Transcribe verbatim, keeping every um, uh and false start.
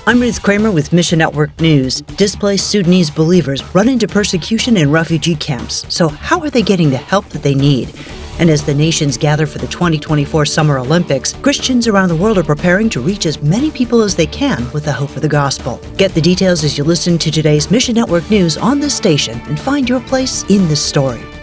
I'm Ruth Kramer with Mission Network News. Displaced Sudanese believers run into persecution in refugee camps. So how are they getting the help that they need? And as the nations gather for the twenty twenty-four Summer Olympics, Christians around the world are preparing to reach as many people as they can with the hope of the gospel. Get the details as you listen to today's Mission Network News on this station and find your place in the story.